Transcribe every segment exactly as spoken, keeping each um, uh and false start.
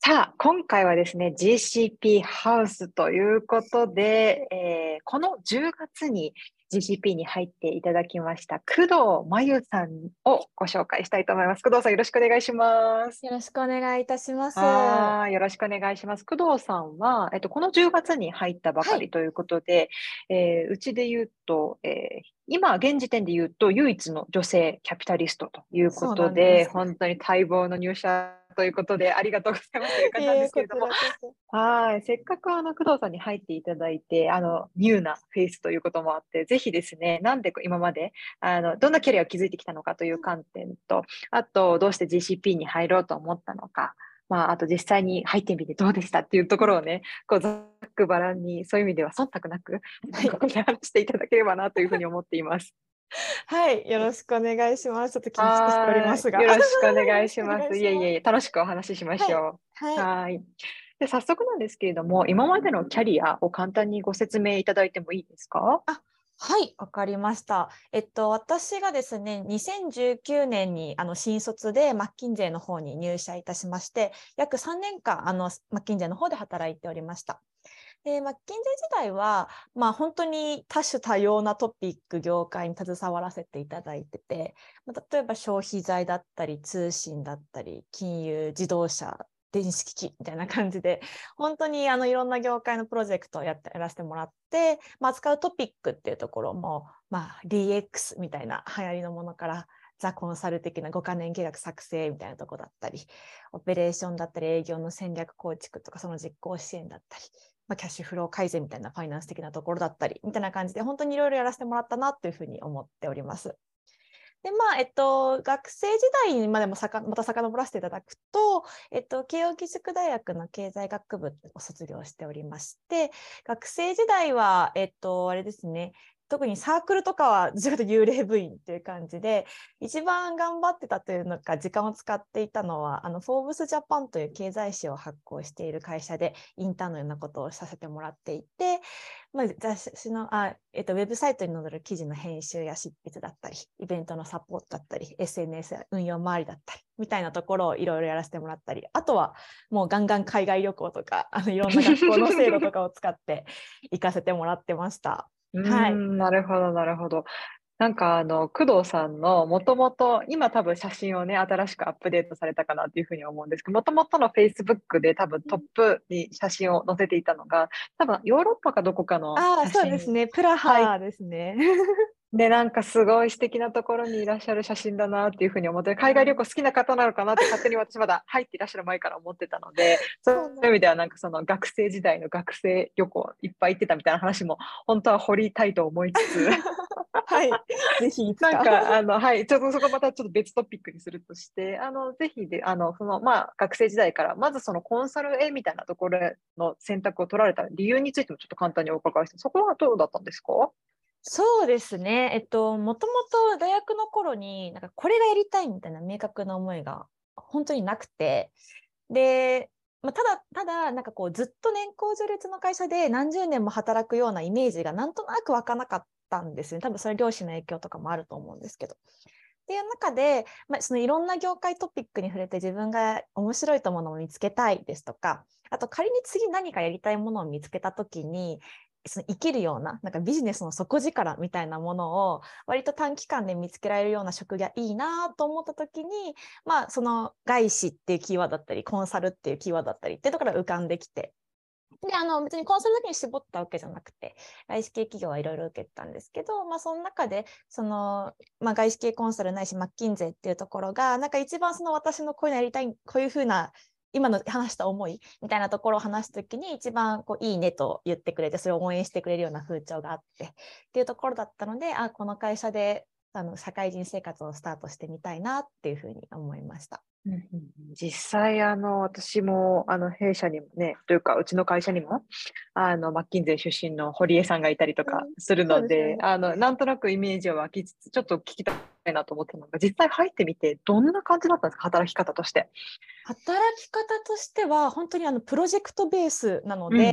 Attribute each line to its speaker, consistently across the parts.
Speaker 1: さあ、今回はですね、ジーシーピー ハウスということで、えーこのじゅうがつに ジーシーピー に入っていただきました工藤真由さんをご紹介したいと思います。工藤さん、よろしくお願いします。
Speaker 2: よろしくお願いいたします。は
Speaker 1: はーい、よろしくお願いします。工藤さんは、えっと、このじゅうがつに入ったばかり
Speaker 2: い。
Speaker 1: ということで、えーうちで言うと、えー今、現時点で言うと、唯一の女性キャピタリストというこ
Speaker 2: そう
Speaker 1: とで、
Speaker 2: なんです。
Speaker 1: 本当に待望の入社ということで、ありがとうございますという感じなんで
Speaker 2: いえ、こち
Speaker 1: すけれども、
Speaker 2: らこそ。
Speaker 1: はい。せっかくあの、工藤さんに入っていただいて、あの、ニューなフェイスということもあって、ぜひですね、なんで今まで、あの、どんなキャリアを築いてきたのかという観点と、あと、どうして ジーシーピー に入ろうと思ったのか、まあ、あと実際に入ってみてどうでしたっていうところをね、こう、ざっくばらんに、そういう意味では忖度なく、
Speaker 2: はい。
Speaker 1: ここで話していただければなというふうに思っています。
Speaker 2: はい。よろしくお願いします。ちょっと緊張しておりま
Speaker 1: はーい。
Speaker 2: すが。
Speaker 1: よろしくお
Speaker 2: よろ
Speaker 1: 願い
Speaker 2: しくお願
Speaker 1: します。
Speaker 2: いします。
Speaker 1: いえいえいえ、楽しくお話ししま
Speaker 2: はい。
Speaker 1: しょう。
Speaker 2: はい。
Speaker 1: はーい。で、早速なんですけれども、今までのキャリアを簡単にご説明いただいてもいいですか？
Speaker 2: あ、はい、わかりました。えっと、私がですね、にせんじゅうきゅうねんにあの新卒でマッキンゼーの方に入社いたしまして、約さんねんかんあのマッキンゼーの方で働いておりました。で、マッキンゼー時代は、まあ、本当に多種多様なトピック、業界に携わらせていただいてて、まあ、例えば消費財だったり、通信だったり、金融、自動車、電子機器みたいな感じで、本当にあのいろんな業界のプロジェクトをやってやらせてもらって、まあ、扱うトピックっていうところも、まあ、ディーエックス みたいな流行りのものから、ザ・コンサル的なごかねん計画作成みたいなところだったり、オペレーションだったり、営業の戦略構築とか、その実行支援だったり、まあ、キャッシュフロー改善みたいなファイナンス的なところだったり、みたいな感じで、本当にいろいろやらせてもらったなというふうに思っております。で、まあ、えっと、学生時代にまでもさかまた遡らせていただくと、えっと、慶應義塾大学の経済学部を卒業しておりまして、学生時代は、えっと、あれですね、特にサークルとかはずっと幽霊部員っていう感じで、一番頑張ってたというのか、時間を使っていたのは、あの、フォーブスジャパンという経済誌を発行している会社で、インターンのようなことをさせてもらっていて、まあ、雑誌のあ、えっと、ウェブサイトに載る記事の編集や執筆だったり、イベントのサポートだったり、エスエヌエス 運用周りだったり、みたいなところをいろいろやらせてもらったり、あとはもうガンガン海外旅行とか、あのいろんな学校の制度とかを使って行かせてもらってました。
Speaker 1: うー
Speaker 2: はい。
Speaker 1: ん、なるほど、なるほど。なんかあの、工藤さんのもともと、今多分写真をね、新しくアップデートされたかなっていうふうに思うんですけど、もともとの Facebook で多分トップに写真を載せていたのが、多分ヨーロッパかどこかの
Speaker 2: ああ、
Speaker 1: 写真。
Speaker 2: そうですね。プラ
Speaker 1: はい。
Speaker 2: ハですね。
Speaker 1: で、なんかすごい素敵なところにいらっしゃる写真だなっていうふうに思って、海外旅行
Speaker 2: あー
Speaker 1: 好きな方なのかなって勝手に私まだ入っていらっしゃる前から思ってたので、そう
Speaker 2: そうなんです。
Speaker 1: いう意味ではなんかその学生時代の学生旅行いっぱい行ってたみたいな話も本当は掘りたいと思いつつ、
Speaker 2: はい。ぜひいつ
Speaker 1: なん
Speaker 2: か。
Speaker 1: かあの、はい、ちょっとそこまたちょっと別トピックにするとして、あの、ぜひで、あの、その、まあ、学生時代から、まずそのコンサルへみたいなところの選択を取られた理由についてもちょっと簡単にお伺いして、そこはどうだったんですか？
Speaker 2: そうですね。えっと、もともと大学の頃に、なんかこれがやりたいみたいな明確な思いが本当になくて、で、まあ、ただ、ただ、なんかこう、ずっと年功序列の会社で何十年も働くようなイメージがなんとなく湧かなかったんですよね。多分それ両親の影響とかもあると思うんですけど。っていう中で、まあ、そのいろんな業界トピックに触れて自分が面白いと思うのを見つけたいですとか、あと仮に次何かやりたいものを見つけたときに、その生きるような、なんかビジネスの底力みたいなものを割と短期間で見つけられるような職がいいなと思ったときに、まあ、その外資っていうキーワードだったり、コンサルっていうキーワードだったりっていうところが浮かんできて、で、あの、別にコンサルだけに絞ったわけじゃなくて、外資系企業はいろいろ受けたんですけど、まあ、その中で、その、まあ、外資系コンサルないし、マッキンゼーっていうところが、なんか一番その私のこういうのやりたい、こういうふうな、今の話した思いみたいなところを話すときに一番こういいねと言ってくれて、それを応援してくれるような風潮があってっていうところだったので、あ、この会社であの社会人生活をスタートしてみたいなっていうふうに思いました。
Speaker 1: うんうんうん、実際、あの、私も、あの、弊社にもね、というか、うちの会社にも、あの、マッキンゼー出身の堀江さんがいたりとか
Speaker 2: うん、
Speaker 1: するので、
Speaker 2: そうですよね。
Speaker 1: あの、なんとなくイメージは湧きつつ、ちょっと聞きたいなと思ったのが、実際入ってみて、どんな感じだったんですか、働き方として。
Speaker 2: 働き方としては、本当にあのプロジェクトベースなの
Speaker 1: うん。
Speaker 2: で、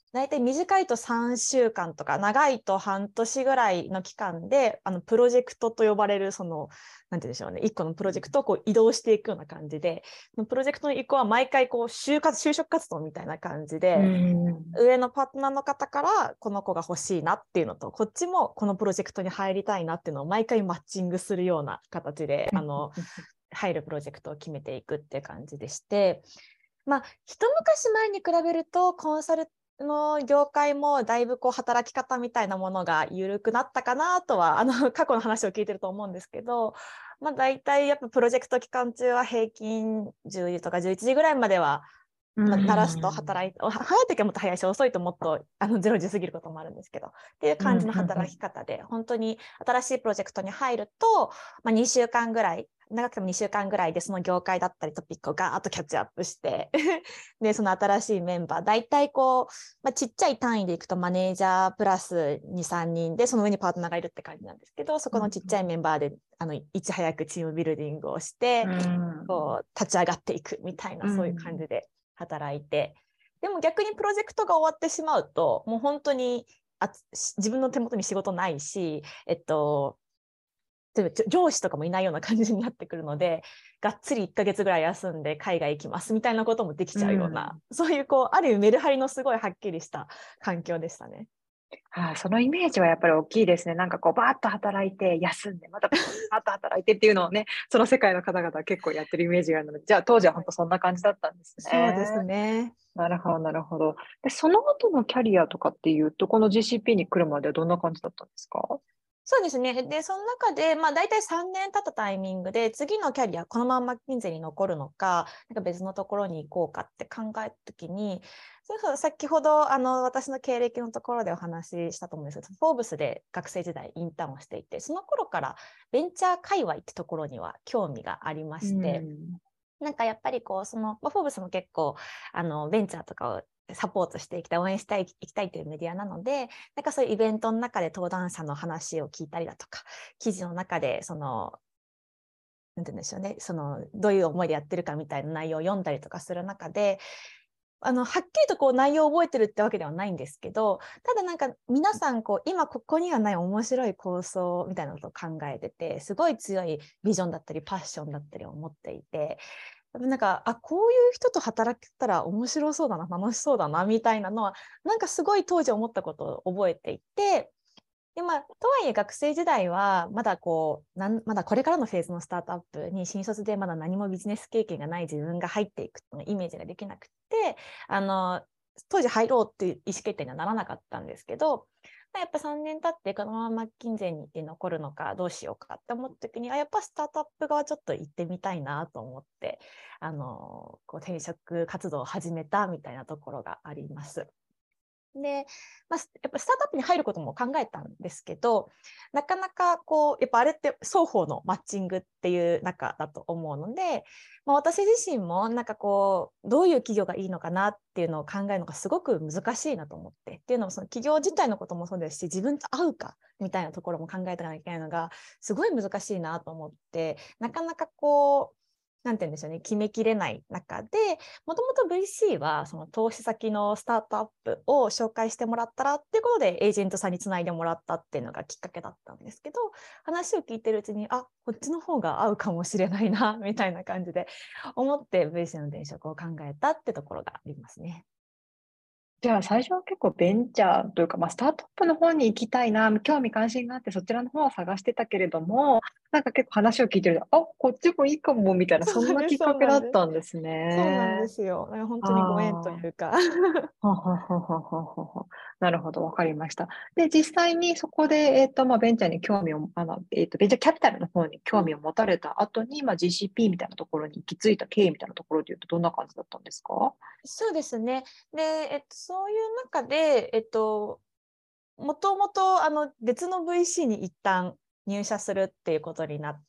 Speaker 2: 大体短いとさんしゅうかんとか長いと半年ぐらいの期間であのプロジェクトと呼ばれるそのなんて言うんでしょうね、いっこのプロジェクトをこう移動していくような感じで、そのプロジェクトの移行は毎回こう就活就職活動みたいな感じで、
Speaker 1: うん
Speaker 2: 上のパートナーの方からこの子が欲しいなっていうのと、こっちもこのプロジェクトに入りたいなっていうのを毎回マッチングするような形であの入るプロジェクトを決めていくっていう感じでして、まあ一昔前に比べるとコンサルの業界もだいぶこう働き方みたいなものが緩くなったかなとはあの過去の話を聞いてると思うんですけど、まあ、大体やっぱプロジェクト期間中は平均じゅうじとかじゅういちじぐらいまでは、まあ、鳴らすと働いて、早い時はもっと早いし遅いともっとあのゼロ時過ぎることもあるんですけどっていう感じの働き方で、本当に新しいプロジェクトに入ると、まあ、にしゅうかんぐらい長くてもにしゅうかんぐらいでその業界だったりトピックをガーッとキャッチアップしてでその新しいメンバー大体こう、まあ、ちっちゃい単位でいくとマネージャープラスに、さんにんでその上にパートナーがいるって感じなんですけど、そこのちっちゃいメンバーであのいち早くチームビルディングをしてこう立ち上がっていくみたいな、そういう感じで働いて、でも逆にプロジェクトが終わってしまうともう本当にあ自分の手元に仕事ないし、えっと上司とかもいないような感じになってくるので、がっつりいっかげつぐらい休んで海外行きますみたいなこともできちゃうような、うん、そういうこうある意味メルハリのすごいはっきりした環境でしたね。
Speaker 1: はあ、そのイメージはやっぱり大きいですね。なんかこうバーッと働いて休んでまたバーッと働いてっていうのをね、その世界の方々は結構やってるイメージがあるので、じゃあ当時は本当そんな感じだったんですね。
Speaker 2: そうですね。
Speaker 1: なるほど、なるほど。で、その後のキャリアとかっていうと、この ジーシーピー に来るまではどんな感じだったんですか？
Speaker 2: そうですね。で、その中で、まあ、大体さんねん経ったタイミングで、次のキャリア、このままマッキンゼに残るのか、なんか別のところに行こうかって考えたときに、そうそう、先ほど、あの、私の経歴のところでお話ししたと思うんですけど、フォーブスで学生時代インターンをしていて、その頃からベンチャー界隈ってところには興味がありまして、うん、なんかやっぱりこう、その、まあ、フォーブスも結構、あの、ベンチャーとかをサポートしていきたい、応援したい、いきたいというメディアなので、なんかそういうイベントの中で登壇者の話を聞いたりだとか、記事の中で、その、なんて言うんでしょうね、その、どういう思いでやってるかみたいな内容を読んだりとかする中で、あの、はっきりとこう内容を覚えてるってわけではないんですけど、ただなんか皆さんこう、今ここにはない面白い構想みたいなことを考えてて、すごい強いビジョンだったり、パッションだったりを持っていて、なんかあこういう人と働けたら面白そうだな、楽しそうだなみたいなのはなんかすごい当時思ったことを覚えていて、で、まあ、とはいえ学生時代はまだこうなんまだこれからのフェーズのスタートアップに新卒でまだ何もビジネス経験がない自分が入っていくのイメージができなくて、あの当時入ろうっていう意思決定にはならなかったんですけど、やっぱさんねん経ってこのままマッキンゼーにって残るのかどうしようかって思った時に、あやっぱスタートアップ側ちょっと行ってみたいなと思って、あのこう転職活動を始めたみたいなところがあります。で、まあ、やっぱスタートアップに入ることも考えたんですけど、なかなかこうやっぱあれって双方のマッチングっていう中だと思うので、まあ、私自身もなんかこうどういう企業がいいのかなっていうのを考えるのがすごく難しいなと思って、っていうのもその企業自体のこともそうですし、自分と合うかみたいなところも考えていかなきゃいけないのがすごい難しいなと思って、なかなかこうなんて言うんでしょうね、決めきれない中で、もともと ブイシー はその投資先のスタートアップを紹介してもらったらっていうことでエージェントさんにつないでもらったっていうのがきっかけだったんですけど、話を聞いてるうちにあこっちの方が合うかもしれないなみたいな感じで思って ブイシー の転職を考えたってところがありますね。
Speaker 1: じゃあ最初は結構ベンチャーというか、まあ、スタートアップの方に行きたいな、興味関心があってそちらの方を探してたけれども、なんか結構話を聞いてると、あ、こっちもいいかもみたいな、そんなきっかけだったんです
Speaker 2: そうなんで
Speaker 1: ね。
Speaker 2: すよ。本当にご縁と
Speaker 1: あ
Speaker 2: いうか。
Speaker 1: あ、はははははは。なるほど、わかりました。で、実際にそこで、えっと、まあ、ベンチャーに興味を、あの、えっと、ベンチャーキャピタルの方に興味を持たれた後に、まあ、ジーシーピー みたいなところに行き着いた経緯みたいなところで言うと、どんな感じだったんですか？
Speaker 2: そうですね。で、えっと、そういう中で、えっと、もともとあの別の ブイシー に一旦入社するっていうことになって、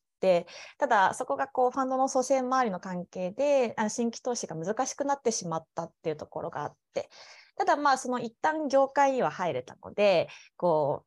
Speaker 2: ただそこがこうファンドの組成周りの関係であの新規投資が難しくなってしまったっていうところがあって、ただまあその一旦業界には入れたので、こう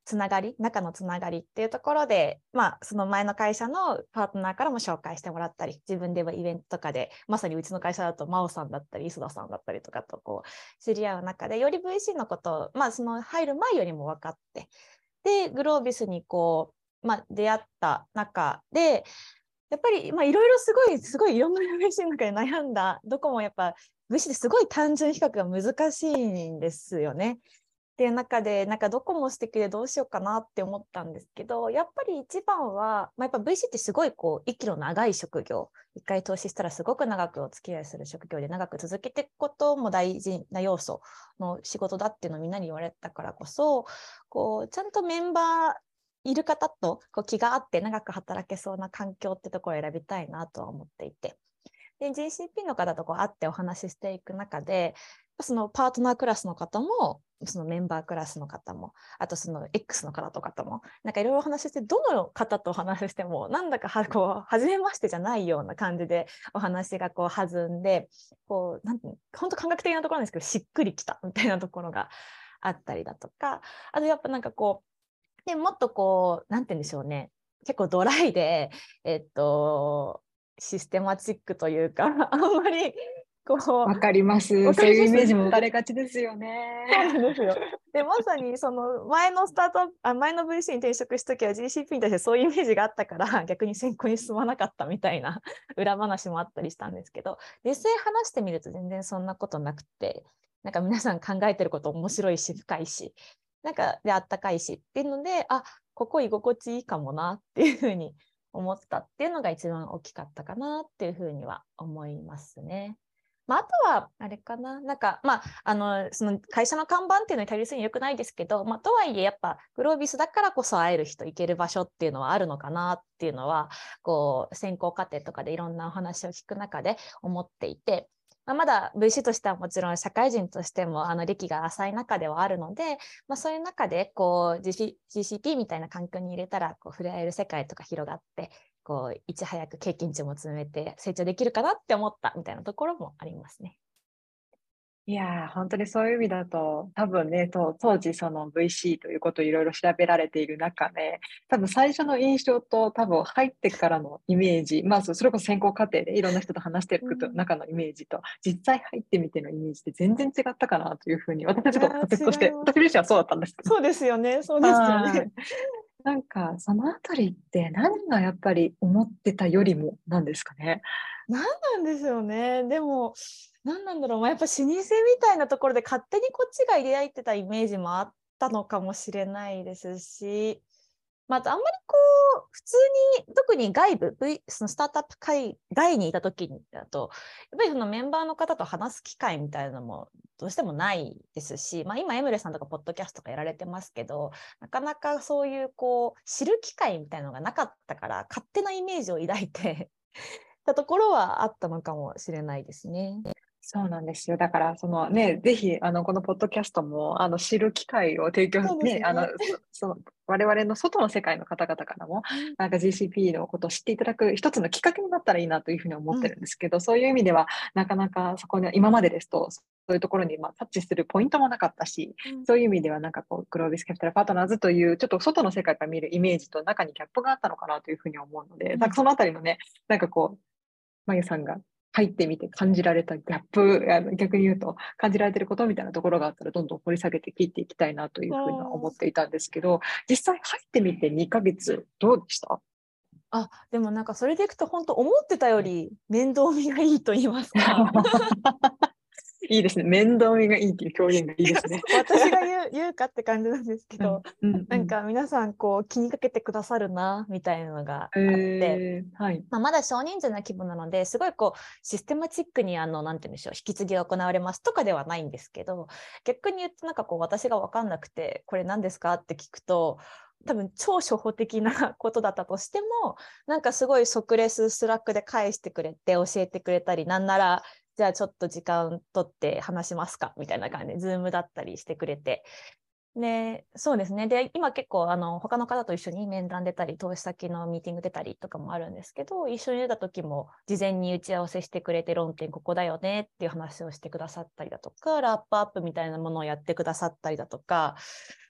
Speaker 2: つながり、中のつながりっていうところで、まあ、その前の会社のパートナーからも紹介してもらったり、自分ではイベントとかで、まさにうちの会社だと真央さんだったり磯田さんだったりとかとこう知り合う中で、より ブイシー のことを、まあ、その入る前よりも分かって、でグロービスにこう、まあ、出会った中でやっぱりいろいろすごいすごいいろんな ブイシー の中で悩んだ。どこもやっぱ ブイシー ってすごい単純比較が難しいんですよね。っていう中でなんかどこも素敵でどうしようかなって思ったんですけど、やっぱり一番は、まあ、やっぱ ブイシー ってすごいこう息の長い職業、一回投資したらすごく長くお付き合いする職業で長く続けていくことも大事な要素の仕事だっていうのをみんなに言われたからこそ、こうちゃんとメンバーいる方とこう気が合って長く働けそうな環境ってところを選びたいなとは思っていて、で ジーシーピー の方とこう会ってお話ししていく中で、そのパートナークラスの方もそのメンバークラスの方も、あとその X の方とかともなんかいろいろお話しして、どの方とお話ししてもなんだかはこう初めましてじゃないような感じでお話がこう弾んで、こうなんて本当感覚的なところなんですけど、しっくりきたみたいなところがあったりだとか、あとやっぱなんかこうでもっとこうなんて言うんでしょうね、結構ドライでえっとシステマチックというかあんまりこう
Speaker 1: わかります。
Speaker 2: わかります。
Speaker 1: そういうイメージも持たれがちですよね。
Speaker 2: そうなんですよ。でまさにその前のスタートあ前の ブイシー に転職した時は ジーシーピー に対してそういうイメージがあったから逆に選考に進まなかったみたいな裏話もあったりしたんですけど、実際話してみると全然そんなことなくて、なんか皆さん考えてること面白いし深いし、なんかであったかいしっていうので、あ、ここ居心地いいかもなっていうふうに思ったっていうのが一番大きかったかなっていうふうには思いますね。まあ、あとはあれかな、なんかまああのその会社の看板っていうのに頼りすぎよくないですけど、まあ、とはいえやっぱグロービスだからこそ会える人行ける場所っていうのはあるのかなっていうのはこう選考過程とかでいろんなお話を聞く中で思っていて、まあ、まだ ブイシー としてはもちろん社会人としてもあの歴が浅い中ではあるので、まあ、そういう中でこう ジーシーピー みたいな環境に入れたらこう触れ合える世界とか広がって、こういち早く経験値も積めて成長できるかなって思ったみたいなところもありますね。
Speaker 1: いやー、本当にそういう意味だと、多分ね、と当時その ブイシー ということをいろいろ調べられている中で、多分最初の印象と多分入ってからのイメージ、まあそそれこそ選考過程でいろんな人と話していくと
Speaker 2: うん、
Speaker 1: 中のイメージと、実際入ってみてのイメージって全然違ったかなというふうに、私はちょっと
Speaker 2: いや
Speaker 1: 仮説として、
Speaker 2: 違います。
Speaker 1: 私自身はそうだったんですけど。
Speaker 2: そうですよね。そうですよね。
Speaker 1: はい。なんか、そのあたりって何がやっぱり思ってたよりもなんですかね。
Speaker 2: 何なんですよね。でも何なんだろう、まあ、やっぱ老舗みたいなところで勝手にこっちが抱いてたイメージもあったのかもしれないですし、まあ、あんまりこう普通に特に外部、v、そのスタートアップ界外にいた時だとやっぱりそのメンバーの方と話す機会みたいなのもどうしてもないですし、まあ、今エムレさんとかポッドキャストとかやられてますけど、なかなかそういうこう知る機会みたいなのがなかったから勝手なイメージを抱いてたところはあったのかもしれないですね。
Speaker 1: そうなんですよ。だから、そのね、ぜひ、あの、このポッドキャストも、あの、知る機会を提供、
Speaker 2: そうです
Speaker 1: ね、あの、
Speaker 2: ね。
Speaker 1: そ、その、我々の外の世界の方々からも、
Speaker 2: うん、
Speaker 1: なんか ジーシーピー のことを知っていただく一つのきっかけになったらいいなというふうに思って
Speaker 2: うん、
Speaker 1: るんですけど、そういう意味では、なかなかそこに、今までですと、そういうところに、まあ、タッチするポイントもなかったし、
Speaker 2: うん、
Speaker 1: そういう意味では、なんかこう、グロービスキャピタルパートナーズという、ちょっと外の世界から見るイメージと中にギャップがあったのかなというふうに思うので、
Speaker 2: うん。
Speaker 1: なんかそのあたりのね、なんかこう、まゆさんが入ってみて感じられたギャップ、あの逆に言うと感じられてることみたいなところがあったらどんどん掘り下げて切っていきたいなというふうには思っていたんですけど、実際入ってみてにかげつどうでした？
Speaker 2: あ、でもなんかそれでいくと本当思ってたより面倒見がいいと言いますか。
Speaker 1: いいですね。面倒見がいいっていう表現がいいですね。
Speaker 2: 私が言う、言うかって感じなんですけど、
Speaker 1: うんうんうん。
Speaker 2: なんか皆さんこう気にかけてくださるなみたいなのがあって、
Speaker 1: えー、はい。
Speaker 2: まあ、まだ少人数な規模なのですごいこうシステマチックにあのなんて言うんでしょう、引き継ぎが行われますとかではないんですけど、逆に言ってなんかこう私が分かんなくてこれ何ですかって聞くと多分超初歩的なことだったとしてもなんかすごい即レススラックで返してくれて教えてくれたり、なんならじゃあちょっと時間取って話しますかみたいな感じでズームだったりしてくれて、で、そうですね。で、今結構あの他の方と一緒に面談出たり、投資先のミーティング出たりとかもあるんですけど、一緒に出た時も事前に打ち合わせしてくれて、論点ここだよねっていう話をしてくださったりだとか、ラップアップみたいなものをやってくださったりだとか、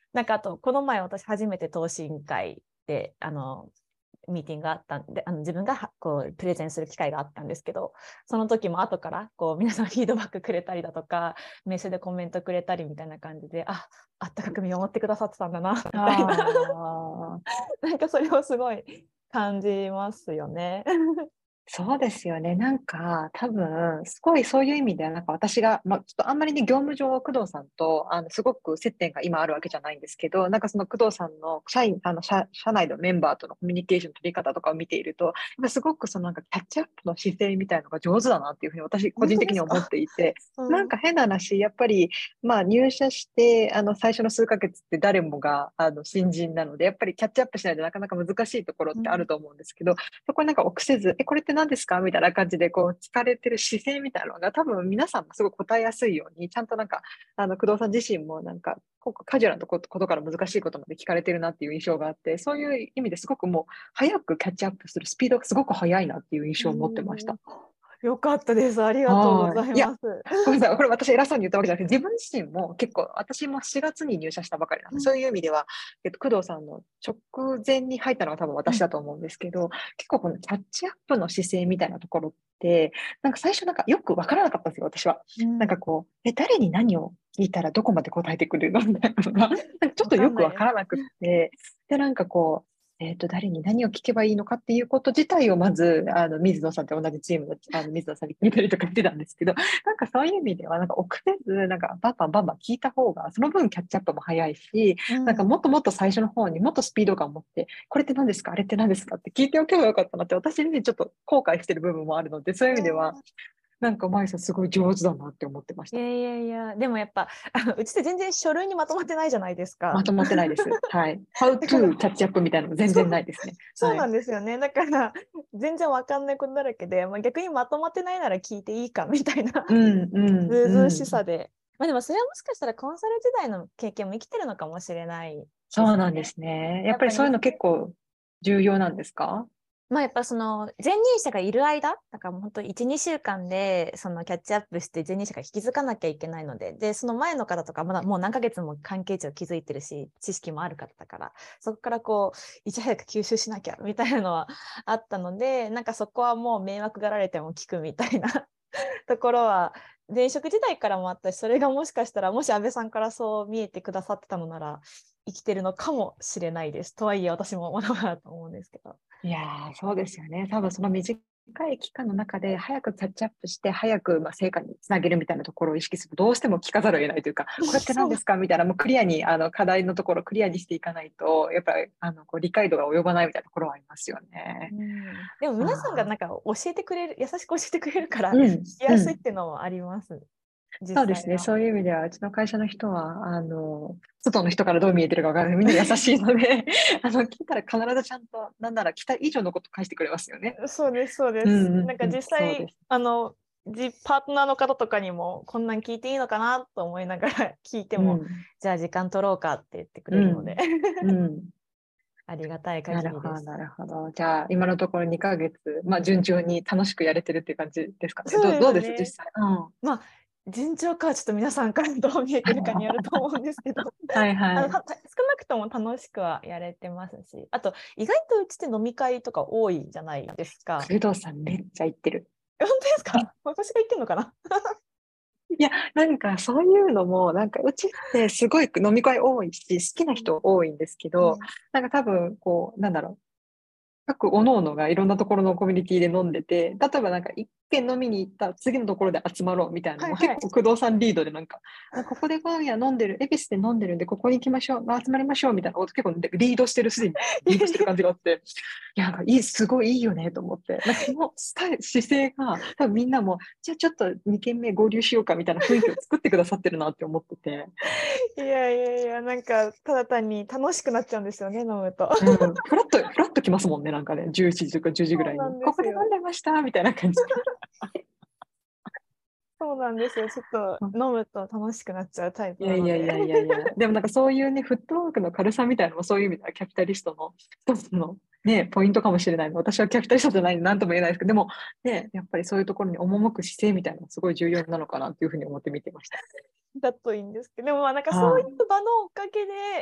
Speaker 2: なんかあとこの前私初めて投資委員会であのミーティングがあったんで、あの自分がこうプレゼンする機会があったんですけど、その時も後からこう皆さんフィードバックくれたりだとか、メッセでコメントくれたりみたいな感じで、あ、あったかく見守ってくださってたんだなみたいな、
Speaker 1: あ
Speaker 2: なんかそれをすごい感じますよね。
Speaker 1: そうですよね。なんか、多分、すごいそういう意味では、なんか私が、まあ、ちょっとあんまりね、業務上、工藤さんと、あの、すごく接点が今あるわけじゃないんですけど、なんかその工藤さんの社員、あの、社、社内のメンバーとのコミュニケーションの取り方とかを見ていると、やっぱすごくそのなんかキャッチアップの姿勢みたいのが上手だなっていうふうに私、個
Speaker 2: 本
Speaker 1: 人的に思っ
Speaker 2: 当ですか？
Speaker 1: ていて、
Speaker 2: うん。
Speaker 1: なんか変な話、やっぱり、まあ入社して、あの、最初の数ヶ月って誰もが、あの、新人なので、やっぱりキャッチアップしないとなかなか難しいところっ
Speaker 2: うん。
Speaker 1: てあると思うんですけど、そこになんか臆せず、え、これって何ですかみたいな感じで、こう、聞かれてる姿勢みたいなのが、多分皆さんもすごい答えやすいように、ちゃんとなんか、あの、工藤さん自身もなんか、こうカジュアルなとこことから難しいことまで聞かれてるなっていう印象があって、そういう意味ですごくもう、早くキャッチアップするスピードがすごく速いなっていう印象を持ってました。
Speaker 2: うん、よかったです。ありがとうご
Speaker 1: はい。いや、
Speaker 2: ざいます。
Speaker 1: ごめんなさい。これ私偉そうに言ったわけじゃなくて、自分自身も結構、私もしがつに入社したばかりなので、
Speaker 2: うん。
Speaker 1: そういう意味では、えっと、工藤さんの直前に入ったのが多分
Speaker 2: うん。
Speaker 1: 私だと思うんですけど、結構このキャッチアップの姿勢みたいなところって、なんか最初なんかよくわからなかったんですよ、私は。
Speaker 2: うん。
Speaker 1: なんかこう、え、誰に何を聞いたらどこまで答えてくれるのみたいなのが、なんかちょっ
Speaker 2: わ
Speaker 1: とよく
Speaker 2: かんないです。
Speaker 1: わからなくって、で、なんかこう、えっと、誰に何を聞けばいいのかっていうこと自体をまず、あの、水野さんと同じチームの、あの、水野さんに聞いたりとかしてたんですけど、なんかそういう意味では、なんか臆せず、なんかバンバンバンバン聞いた方が、その分キャッチアップも早いし、なんか
Speaker 2: うん。
Speaker 1: もっともっと最初の方にもっとスピード感を持って、これって何ですかあれって何ですかって聞いておけばよかったなって、私にちょっと後悔してる部分もあるので、そういう意味では、なんかマイさんすごい上手だなって思ってました。
Speaker 2: いやいやいや、でもやっぱ、あのうちって全然書類にまとまってないじゃないですか。
Speaker 1: まとまってないです。はい。How
Speaker 2: だから、
Speaker 1: to キャッチアップみたいなの全
Speaker 2: そう、
Speaker 1: 然ないですね。
Speaker 2: そうな
Speaker 1: はい。
Speaker 2: んですよね。だから、全然わかんないことだらけで、まあ、逆にまとまってないなら聞いていいかみたいな、
Speaker 1: うん、うん、
Speaker 2: ずうずう
Speaker 1: うん。
Speaker 2: しさで。まあでもそれはもしかしたらコンサル時代の経験も生きてるのかもしれないですね。
Speaker 1: そうなんですね。や
Speaker 2: やっぱに
Speaker 1: っぱりそういうの結構重要なんですか？
Speaker 2: まあ、やっぱその前任者がいる間、だからもう本当いち、にしゅうかんでそのキャッチアップして前任者が引き継がなきゃいけないので、で、その前の方とかまだもう何ヶ月も関係値を築いてるし、知識もある方だから、そこからこう、いち早く吸収しなきゃみたいなのはあったので、なんかそこはもう迷惑がられても聞くみたいなところは、前職時代からもあったし、それがもしかしたら、もし安倍さんからそう見えてくださってたのなら、生きてるのかもしれないです。とはいえ、私もまだまだと思うんですけど。
Speaker 1: いやー、そうですよね。多分その短い期間の中で早くキャッチアップして、早くまあ成果につなげるみたいなところを意識すると、どうしても聞かざるを得ないというか、これって何
Speaker 2: そう。
Speaker 1: ですかみたいな、もうクリアに、あの、課題のところクリアにしていかないと、やっぱり、あの、こう理解度が及ばないみたいなところはありますよね。
Speaker 2: うん、でも皆さんが
Speaker 1: ああ、
Speaker 2: なんか教えてくれる、優しく教えてくれるから聞
Speaker 1: うん、
Speaker 2: きやすいっ
Speaker 1: うん。
Speaker 2: ていうのもあります、実
Speaker 1: そうですね。
Speaker 2: 際は。
Speaker 1: そういう意味では、うちの会社の人は、あの、外の人からどう見えてるかわからない。みんな優しいので、あの、聞いたら必ずちゃんと、なんなら期待以上のこと返してくれますよね。
Speaker 2: そうです、そうです。
Speaker 1: うん、うん、
Speaker 2: なんか
Speaker 1: うん。
Speaker 2: 実際、
Speaker 1: そうです。
Speaker 2: あの、じパートナーの方とかにも、こんなん聞いていいのかなと思いながら聞いても、
Speaker 1: うん、
Speaker 2: じゃあ時間取ろうかって言ってくれるので、
Speaker 1: うん、うん。
Speaker 2: ありがたい
Speaker 1: なるほど、
Speaker 2: 限りです。
Speaker 1: なるほど。じゃあ、今のところにかげつ、まあ、順調に楽しくやれてるっていう感じですかね。
Speaker 2: そう
Speaker 1: どう、どうです実
Speaker 2: ですね。
Speaker 1: 際。うん。
Speaker 2: まあ、順調かはちょっと皆さんからどう見えてるかによると思うんですけど、
Speaker 1: はい
Speaker 2: あの、
Speaker 1: はい。
Speaker 2: たた少なくとも楽しくはやれてますし、あと、意外とうちって飲み会とか多いじゃないですか。
Speaker 1: 工藤さんめっちゃ言ってる。
Speaker 2: え本当ですか？私が言ってんのかな？
Speaker 1: いや、なんかそういうのも、なんかうちってすごい飲み会多いし、好きな
Speaker 2: うん。
Speaker 1: 人多いんですけど、
Speaker 2: うん。
Speaker 1: なんか多分、こう、なんだろう。各各々がいろんなところのコミュニティで飲んでて、例えばなんか一軒飲みに行った次のところで集まろうみたいなのも結
Speaker 2: はいはい。
Speaker 1: 構工藤さんリードでなんか、あここで今夜飲んでる、恵比寿で飲んでるんでここに行きましょう、まあ集まりましょうみたいなこと結構リードしてる、すでにリードしてる感じがあって、いや、なんかいい、すごいいいよねと思って、なんかそのスタイル、姿勢が多分みんなも、じゃあちょっとに軒目合流しようかみたいな雰囲気を作ってくださってるなって思ってて、
Speaker 2: いやいやいや、なんか、ただ単に楽しくなっちゃうんですよね、飲むと。
Speaker 1: うん、フラット、フラッと来ますもんね、なんかね、じゅういちじとかじゅうじぐらいに。
Speaker 2: そうなんで
Speaker 1: ここで飲ん
Speaker 2: すよ。
Speaker 1: でましたみたいな感じで。
Speaker 2: そうなんですよ。ちょっと飲むと楽しくなっちゃうタイプ
Speaker 1: いやい
Speaker 2: なので。
Speaker 1: やいやいやいや。でもなんかそういうね、フットワークの軽さみたいなのもそういう意味ではキャピタリストの一つのね、ポイントかもしれないの。私はキャピタリストじゃないので何とも言えないですけど、でもね、やっぱりそういうところに赴く姿勢みたいなのがすごい重要なのかなっていうふうに思って見てました。
Speaker 2: だといいんですけど、でもまあなんかそうい
Speaker 1: は
Speaker 2: う場のおかげで、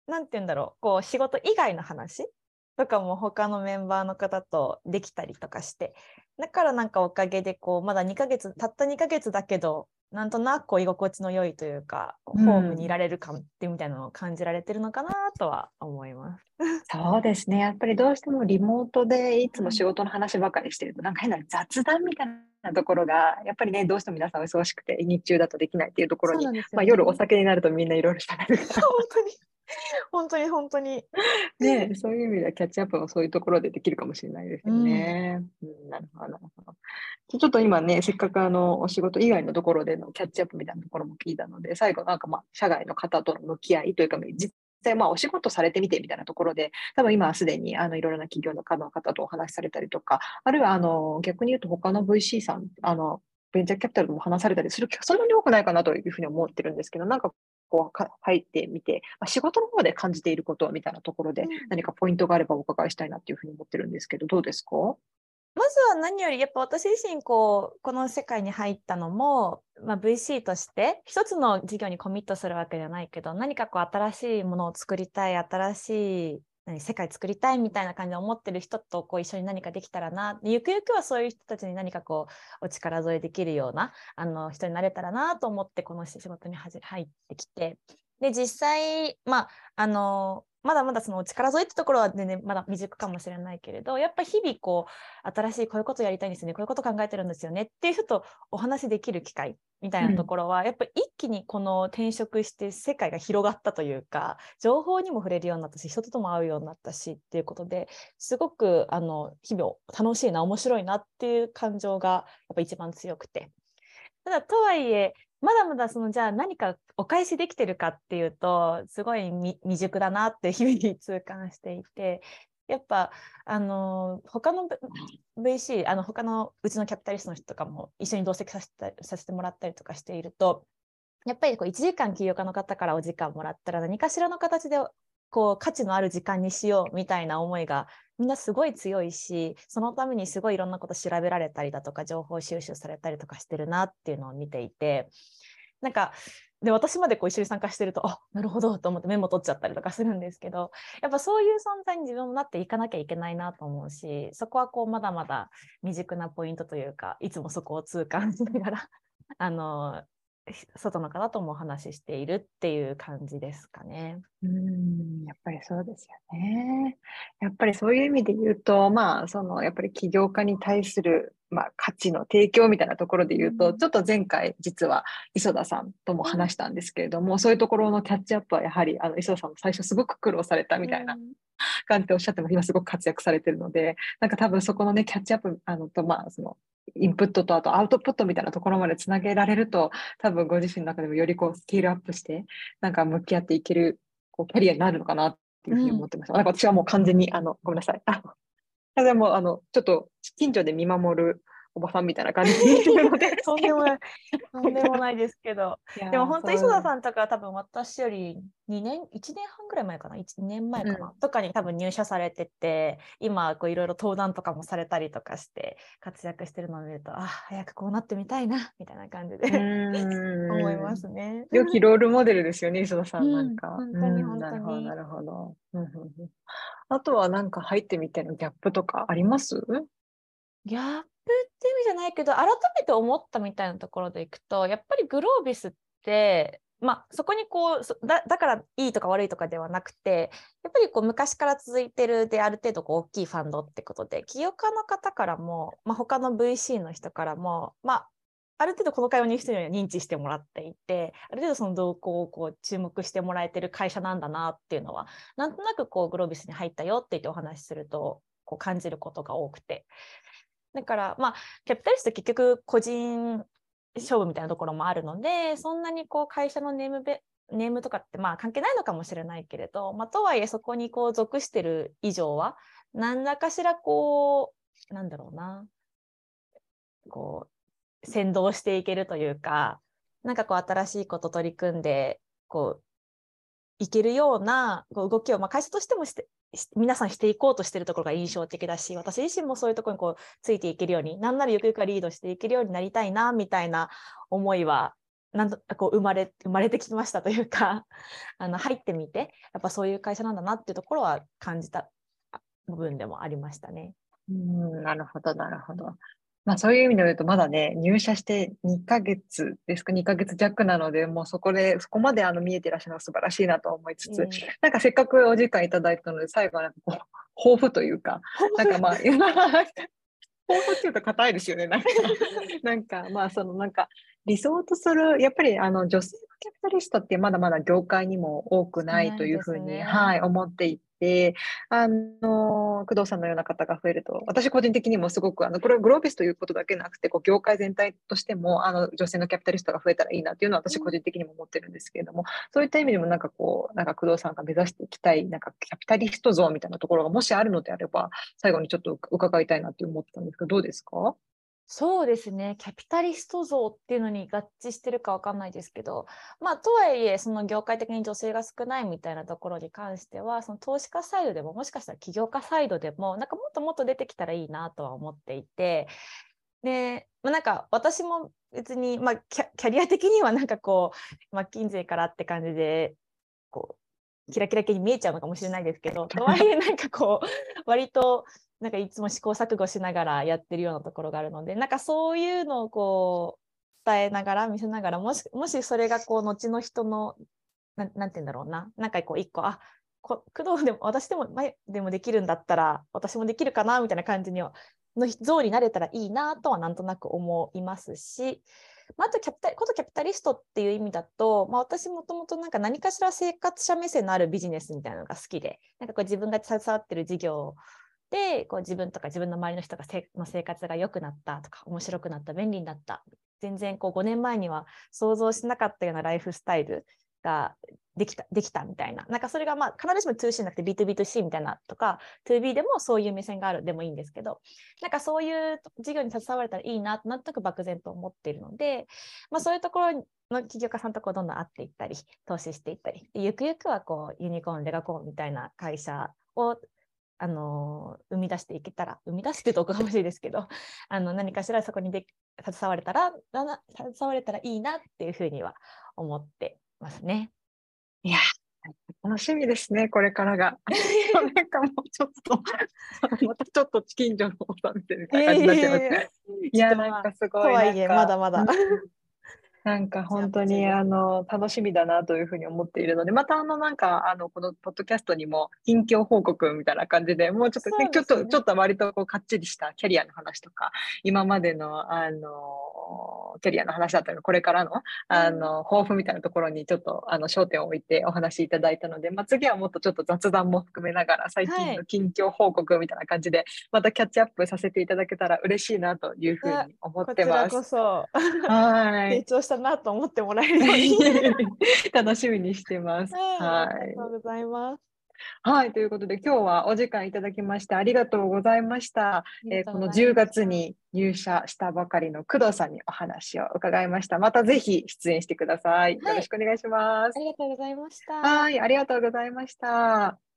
Speaker 2: なんて言うんだろう、こう仕事以外の話とかも他のメンバーの方とできたりとかして、だからなんかおかげでこうまだにかげつ、たったにかげつだけど、なんとなくこう居心地の良いというか、
Speaker 1: う
Speaker 2: ホームにい
Speaker 1: ん。
Speaker 2: られる感ってみたいなのを感じられてるのかなとは思います。
Speaker 1: そうですね。やっぱりどうしてもリモートでいつも仕
Speaker 2: うん、
Speaker 1: 事の話ばかりしてると、なんか変な雑談みたいなところが、やっぱりね、どうしても皆さんお忙しくて、日中だとできないっていうところに、
Speaker 2: そうなんです
Speaker 1: まあ、
Speaker 2: よね。
Speaker 1: 夜お酒になるとみんないろいろ喋るから、
Speaker 2: 本当に、本当に、本当に。
Speaker 1: ね、そういう意味ではキャッチアップもそういうところでできるかもしれないですよ
Speaker 2: うん、
Speaker 1: ね。うん、なるほど、なるほど。ちょっと今ね、せっかくあの、お仕事以外のところでのキャッチアップみたいなところも聞いたので、最後なんかまあ、社外の方との向き合いというか、実際まあ、お仕事されてみてみたいなところで、多分今はすでにあの、いろいろな企業の方とお話しされたりとか、あるいはあの、逆に言うと他の ブイシー さん、あの、ベンチャーキャピタルでも話されたりする機会、そんなに多くないかなというふうに思ってるんですけど、なんかこうか入ってみて、まあ、仕事の方で感じていることみたいなところで
Speaker 2: うん、
Speaker 1: 何かポイントがあればお伺いしたいなっていうふうに思ってるんですけど、どうですか？
Speaker 2: まずは何よりやっぱ私自身こうこの世界に入ったのも、まあ、ブイシー として一つの事業にコミットするわけじゃないけど、何かこう新しいものを作りたい、新しい何世界作りたいみたいな感じで思ってる人とこう一緒に何かできたらな、ゆくゆくはそういう人たちに何かこうお力添えできるようなあの人になれたらなと思ってこの仕事に入ってきて、で実際まああのまだまだそのお力添えってところは全然まだ未熟かもしれないけれど、やっぱ日々こう新しいこういうことやりたいんですね、こういうこと考えてるんですよねっていう人とお話しできる機会みたいなと
Speaker 1: うん。
Speaker 2: ころは、やっぱり一気にこの転職して世界が広がったというか、情報にも触れるようになったし、人とも会うようになったしっていうことで、すごくあの日々楽しいな、面白いなっていう感情がやっぱ一番強くて。ただとはいえ、まだまだそのじゃあ何かお返しできてるかっていうと、すごい未熟だなって日々痛感していて、やっぱあの他の ブイシー、あの他のうちのキャピタリストの人とかも一緒に同席させてさせてもらったりとかしていると、やっぱりこういちじかん起業家の方からお時間もらったら何かしらの形でこう価値のある時間にしようみたいな思いがみんなすごい強いし、そのためにすごいいろんなこと調べられたりだとか情報収集されたりとかしてるなっていうのを見ていて、なんかで私までこう一緒に参加してると、あ、なるほどと思ってメモ取っちゃったりとかするんですけど、やっぱそういう存在に自分もなっていかなきゃいけないなと思うし、そこはこうまだまだ未熟なポイントというか、いつもそこを痛感しながらあの外の方ともお話ししているっていう感じですかね。
Speaker 1: うん、やっぱりそうですよね。やっぱりそういう意味で言うと、まあ、その、やっぱり起業家に対する、まあ、価値の提供みたいなところで言うと、
Speaker 2: うん、
Speaker 1: ちょっと前回、実は磯田さんとも話したんですけれども、そういうところのキャッチアップはやはり、あの、磯田さんも最初すごく苦労されたみたいな
Speaker 2: うん、
Speaker 1: 感じでおっしゃっても、今すごく活躍されてるので、なんか多分そこのね、キャッチアップ、あの、と、まあ、その、インプットとあとアウトプットみたいなところまでつなげられると、多分ご自身の中でもよりこうスケールアップして、なんか向き合っていけるこうキャリアになるのかなっていうふうに
Speaker 2: うん、
Speaker 1: 思ってました。なんか私はもう完全に、あの、ごめんなさい。あの、でも、あの、ちょっと近所で見守るおばさんみたいな感じにいるので、
Speaker 2: とんでもない、とんでもないですけど、
Speaker 1: いやー、
Speaker 2: でも本当、磯田
Speaker 1: そう、
Speaker 2: さんとかは多分私よりにねん、いちねんはんぐらい前かな、いちねんまえかな、
Speaker 1: うん。
Speaker 2: とかに多分入社されてて、今こういろいろ登壇とかもされたりとかして活躍してるのを見ると、あ、早くこうなってみたいな、みたいな感じ
Speaker 1: う
Speaker 2: で思いま
Speaker 1: ーん。
Speaker 2: すね。
Speaker 1: 良きロールモデルですよね、磯田さんな
Speaker 2: うん、
Speaker 1: んか。
Speaker 2: 本当に
Speaker 1: うん、
Speaker 2: 本
Speaker 1: なるほど、な
Speaker 2: 当に。
Speaker 1: るほど。うんうんうん、あとはなんか入ってみてのギャップとかあります？
Speaker 2: ギャップって意味じゃないけど、改めて思ったみたいなところでいくと、やっぱりグロービスって、まあ、そこにこうだだからいいとか悪いとかではなくて、やっぱりこう昔から続いてるで、ある程度こう大きいファンドってことで、起業家の方からも、まあ、他の ブイシー の人からも、まあ、ある程度この会話に人には認知してもらっていて、ある程度その動向をこう注目してもらえてる会社なんだなっていうのは、なんとなくこうグロービスに入ったよって言ってお話しするとこう感じることが多くて。だから、まあ、キャピタリスト結局個人勝負みたいなところもあるので、そんなにこう会社のネームベネームとかってまあ関係ないのかもしれないけれど、まあ、とはいえそこにこう属してる以上は、何らかしらこう、なんだろうな、こう、先導していけるというか、なんかこう新しいこと取り組んで、こう、いけるようなこう動きを、まあ、会社としてもして皆さんしていこうとしているところが印象的だし、私自身もそういうところにこうついていけるように、なんならゆくゆくはリードしていけるようになりたいなみたいな思いはなんとこう生まれ生まれてきましたというかあの入ってみてやっぱそういう会社なんだなっていうところは感じた部分でもありましたね。
Speaker 1: うん、なるほど、なるほど。まあそういう意味で言うと、まだね、入社してにかげつですか、にかげつ弱なので、もうそこで、そこまであの見えてらっしゃるのは素晴らしいなと思いつつ、
Speaker 2: えー、
Speaker 1: なんかせっかくお時間いただいたので、最後はなんかこう、抱負というか、なんかまあ、抱負っていうと硬いですよね、なんか。なんか、まあ、そのなんか、理想とする、やっぱりあの女性のキャピタリストってまだまだ業界にも多く
Speaker 2: 少
Speaker 1: ないと
Speaker 2: ないです
Speaker 1: いうふうに、
Speaker 2: ね。
Speaker 1: はい、思っていて、あの、工藤さんのような方が増えると、私個人的にもすごく、あの、これはグロービスということだけなくて、こう、業界全体としても、あの、女性のキャピタリストが増えたらいいなっていうのは私個人的にも思ってるんですけれども、そういった意味でもなんかこう、なんか工藤さんが目指していきたい、なんかキャピタリスト像みたいなところがもしあるのであれば、最後にちょっと伺いたいなって思ってたんですけど、どうですか？
Speaker 2: そうですね、キャピタリスト像っていうのに合致してるかわかんないですけど、まあ、とはいえ、その業界的に女性が少ないみたいなところに関しては、その投資家サイドでも、もしかしたら起業家サイドでも、なんかもっともっと出てきたらいいなとは思っていて、で、まあ、なんか私も別に、まあ、キャ、キャリア的にはなんかこう、マッキンゼーからって感じで、こう、キラキラ系に見えちゃうのかもしれないですけど、とはいえなんかこう、割と、なんかいつも試行錯誤しながらやってるようなところがあるので、なんかそういうのをこう伝えながら見せながら、もしもしそれがこう後の人のな、なんて言うんだろうな、なんかこう一個、あ、こ工藤でも私でも前でもできるんだったら私もできるかなみたいな感じにはの像になれたらいいなとはなんとなく思いますし、まあ、あとキャピタことキャピタリストっていう意味だと、まあ、私もともとなんか何かしら生活者目線のあるビジネスみたいなのが好きで、なんかこう自分が携わってる事業でこう自分とか自分の周りの人がせの生活が良くなったとか面白くなった便利になった、全然こうごねんまえには想像しなかったようなライフスタイルができたできたみたいな、なんかそれがまあ必ずしも ツーシー じゃなくて ビーツービーツーシー みたいなとか ツービー でもそういう目線があるでもいいんですけど、なんかそういう事業に携われたらいいなとなんとなく漠然と思っているので、まあ、そういうところの起業家さんとこうどんどん会っていったり投資していったり、ゆくゆくはこうユニコーンレガコーンみたいな会社をあの生み出していけたら、生み出すってとおこがましいですけど、あの何かしらそこにで携われたら携われたらいいなっていうふうには思ってますね。
Speaker 1: いや、楽しみですね、これからが。なんかもうちょっと、またちょっと近所のおさんみたいな感じになっちゃいます。いや、なん
Speaker 2: ちょっとまあ
Speaker 1: かすごい、
Speaker 2: とはいえま
Speaker 1: なんか、
Speaker 2: だまだ
Speaker 1: うん、なんか
Speaker 2: じゃあ
Speaker 1: 本当に
Speaker 2: 途中で。
Speaker 1: あの楽しみだなというふうに思っているので、またあのなんかあのこのポッドキャストにも近況報告みたいな感じで、もうちょっとね、
Speaker 2: そう
Speaker 1: ちょっと、ちょ
Speaker 2: ですね。
Speaker 1: っと割とこうかっちりしたキャリアの話とか、今までのあのキャリアの話だったり、これからの
Speaker 2: うん、
Speaker 1: あの抱負みたいなところにちょっとあの焦点を置いてお話しいただいたので、まあ、次はもっとちょっと雑談も含めながら最近の
Speaker 2: はい。
Speaker 1: 近況報告みたいな感じで、またキャッチアップさせていただけたら嬉しいなというふう
Speaker 2: あ、
Speaker 1: に思っ
Speaker 2: こちら
Speaker 1: てます。
Speaker 2: こそ
Speaker 1: はい。
Speaker 2: 成長したなと思ってもらえるように
Speaker 1: 楽しみにしてます。
Speaker 2: はい、ありがとう
Speaker 1: はい。
Speaker 2: ございます。
Speaker 1: はい。ということで、今日はお時間いただきましてありがとうございました。
Speaker 2: ありが
Speaker 1: えーこの
Speaker 2: とうござい
Speaker 1: 10
Speaker 2: ました。
Speaker 1: 月に入社したばかりの工藤さんにお話を伺いました。またぜひ出演してください。よ
Speaker 2: はい、
Speaker 1: ろしくお願いします。
Speaker 2: ありがとうございました。
Speaker 1: はい。ありがとうございました。